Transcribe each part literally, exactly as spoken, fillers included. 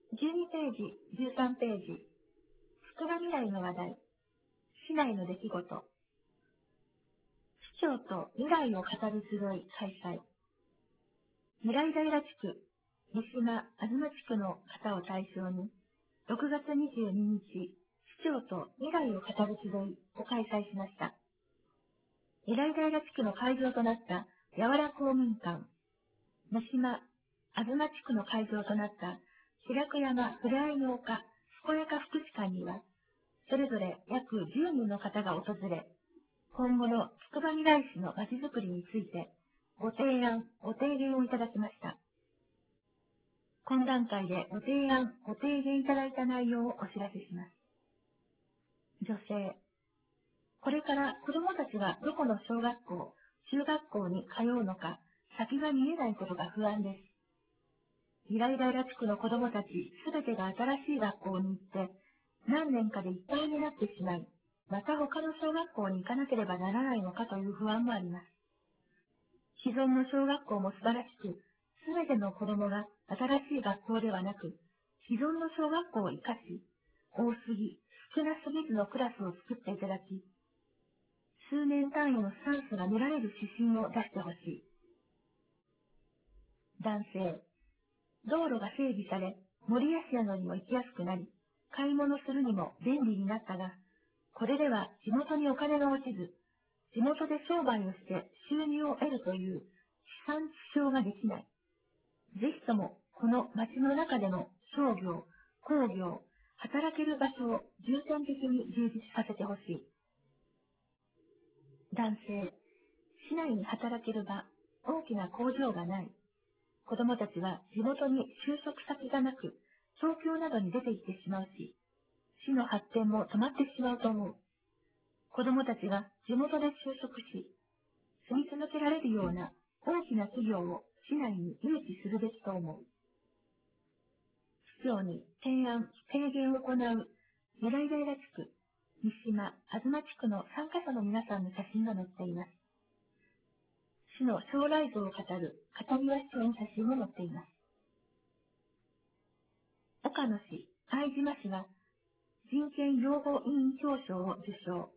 じゅうにページ、じゅうさんページ、つくば未来の話題、市内の出来事、市長と未来を語る集い開催、未来平地区、三島、東地区の方を対象に、ろくがつにじゅうににち、市長と未来を語る集いを開催しました。未来平地区の会場となったやわら公民館、三島、東地区の会場となった白く山ふれあいの丘健やか福祉館には、それぞれ約じゅうにんの方が訪れ、今後のつくばみらい市のまちづくりについて、ご提案、ご提言をいただきました。今段階でご提案、ご提言いただいた内容をお知らせします。女性。これから子どもたちがどこの小学校、中学校に通うのか、先が見えないことが不安です。未来平地区の子どもたちすべてが新しい学校に行って、何年かでいっぱいになってしまい、また他の小学校に行かなければならないのかという不安もあります。既存の小学校も素晴らしく、すべての子どもが新しい学校ではなく、既存の小学校を生かし、多すぎ、少なすぎずのクラスを作っていただき、数年単位のスタンスが見られる指針を出してほしい。男性。道路が整備され、守谷市などにも行きやすくなり、買い物するにも便利になったが、これでは地元にお金が落ちず、地元で商売をして収入を得るという地産地消ができない。ぜひともこの町の中での商業、工業、働ける場所を重点的に充実させてほしい。男性、市内に働ける場、大きな工場がない。子どもたちは地元に就職先がなく、東京などに出て行ってしまうし、市の発展も止まってしまうと思う。子どもたちが地元で就職し、住み続けられるような大きな企業を市内に誘致するべきと思う。市長に提案、提言を行う未来平地区、三島、東地区の参加者の皆さんの写真が載っています。市の将来像を語る片庭市長の写真も載っています。岡野市、相島市は人権擁護委員表彰を受賞。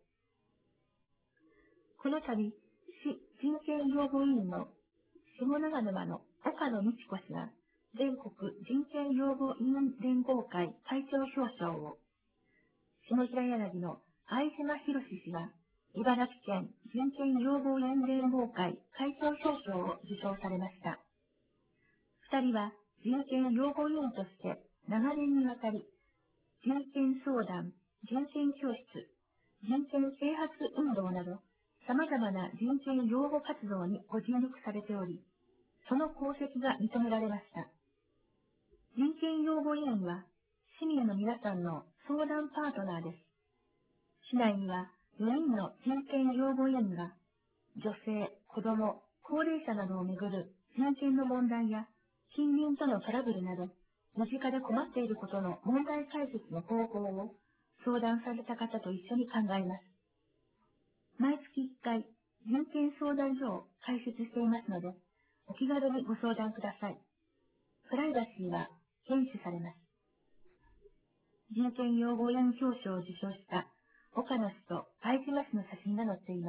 この度、市人権擁護委員の下長沼の岡野美智子氏が全国人権擁護委員連合会会長表彰を、下平柳の相島博氏が茨城県人権擁護委員連合会会長表彰を受賞されました。二人は人権擁護委員として長年にわたり、人権相談、人権教室、人権啓発運動など、様々な人権擁護活動にご尽力されており、その功績が認められました。人権擁護委員は、市民の皆さんの相談パートナーです。市内にはよにんの人権擁護委員が、女性、子供、高齢者などをめぐる人権の問題や、近隣とのトラブルなど、身近で困っていることの問題解決の方法を相談された方と一緒に考えます。毎月いっかい、人権相談所を開設していますので、お気軽にご相談ください。プライバシーは厳守されます。人権擁護委員表彰を受賞した岡野氏と相島氏の写真が載っています。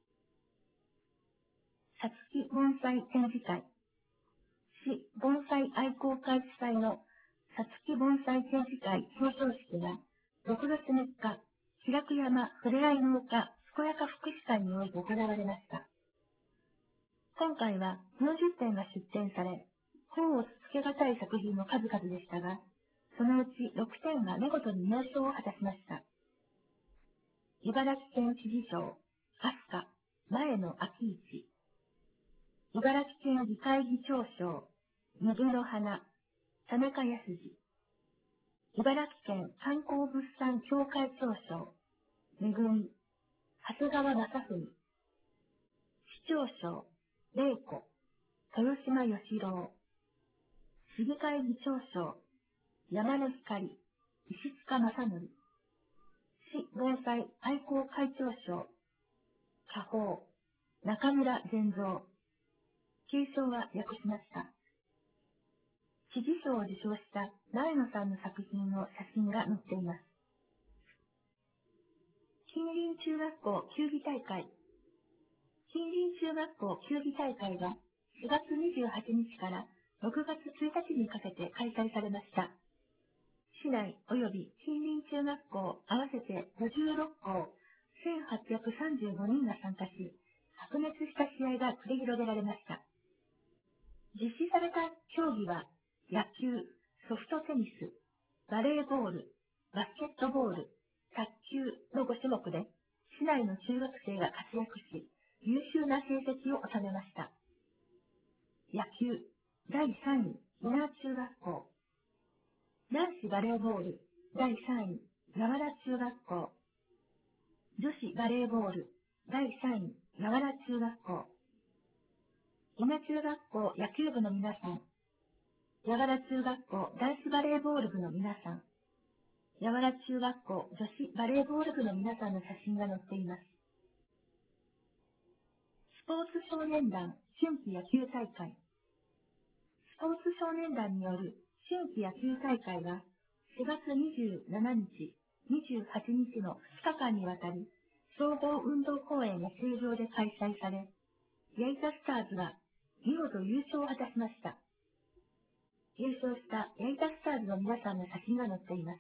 さつき盆栽展示会。市盆栽愛好会主催のさつき盆栽展示会表彰式がろくがつみっか、白く山ふれあいの丘健やか福祉館において行われました。今回はよんじゅってんが出展され、甲をつけがたい作品の数々でしたが、そのうちろくてんが見事に入賞を果たしました。茨城県知事賞、飛鳥、前野昭一。茨城県議会議長賞、右の花、田中康二。茨城県観光物産協会長賞、めぐみ、長谷川正文。市長賞、玲子、豊島義郎。市議会議長賞、山根光、石塚正則。市防災愛好会長賞、家宝、中村善三。継承は訳しました。 知事賞を受賞した苗野さんの作品の写真が載っています。近隣中学校球技大会。近隣中学校球技大会がしがつにじゅうはちにちからろくがつついたちにかけて開催されました。市内及び近隣中学校合わせてごじゅうろっこう、せんはっぴゃくさんじゅうごにんが参加し、白熱した試合が繰り広げられました。実施された競技は、野球、ソフトテニス、バレーボール、バスケットボール、卓球のごしゅもくで、市内の中学生が活躍し、優秀な成績を収めました。野球、だいさんい、伊那中学校。男子バレーボール、だいさんい、山田中学校。女子バレーボール、だいさんい、山田中学校。伊那中学校野球部の皆さん。山田中学校男子バレーボール部の皆さん。山田中学校女子バレーボール部の皆さんの写真が載っています。スポーツ少年団春季野球大会。スポーツ少年団による春季野球大会がしがつにじゅうしちにち、にじゅうはちにちのふつかかんにわたり、総合運動公園野球場で開催され、矢板スターズが見事優勝を果たしました。優勝した矢板スターズの皆さんの写真が載っています。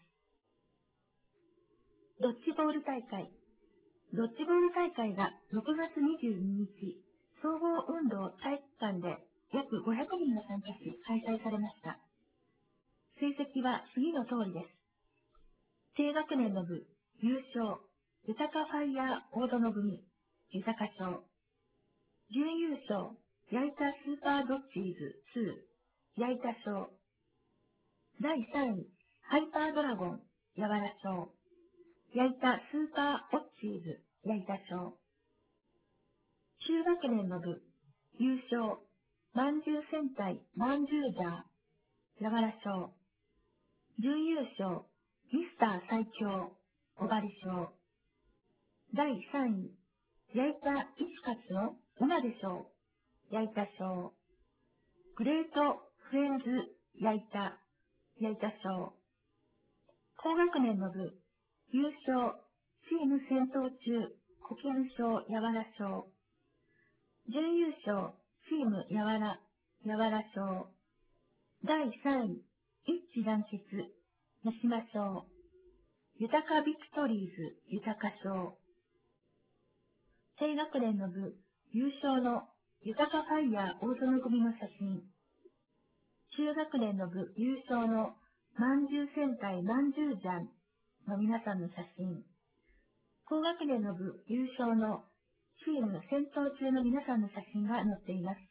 ドッジボール大会。ドッジボール大会がろくがつにじゅうににち、総合運動体育館で約ごひゃくにんが参加し開催されました。成績は次の通りです。低学年の部、優勝、豊かファイヤー大園組、豊か賞。準優勝、矢板スーパードッジーズに、矢板賞。だいさんい、ハイパードラゴン、やわら賞。矢板スーパーオッチーズ、矢板賞。中学年の部、優勝、まんじゅう戦隊まんじゅうジャー、やわら賞。準優勝、ミスター最強、おばり賞。だいさんい、矢板いちかつの馬で賞、矢板賞。グレートフレンズ矢板、矢板賞。高学年の部、優勝、チーム戦闘中、保険賞やわら賞。準優勝、チームやわら、やわら賞。だいさんい、一致団結、三島賞。豊かビクトリーズ、豊か賞。低学年の部、優勝の豊かファイヤー大園組の写真。中学年の部、優勝のまんじゅう戦隊まんじゅうジャンの皆さんの写真。高学年の部、優勝のチーム戦闘中の皆さんの写真が載っています。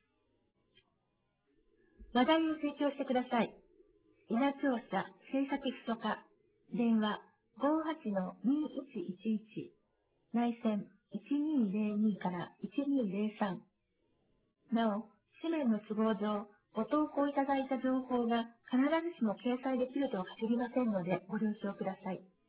話題を提供してください。伊那庁舎政策秘書課、電話 ごーはちのにいちいちいち、内線いちにーぜろにからいちにーぜろさん。なお、紙面の都合上、ご投稿いただいた情報が必ずしも掲載できるとは限りませんのでご了承ください。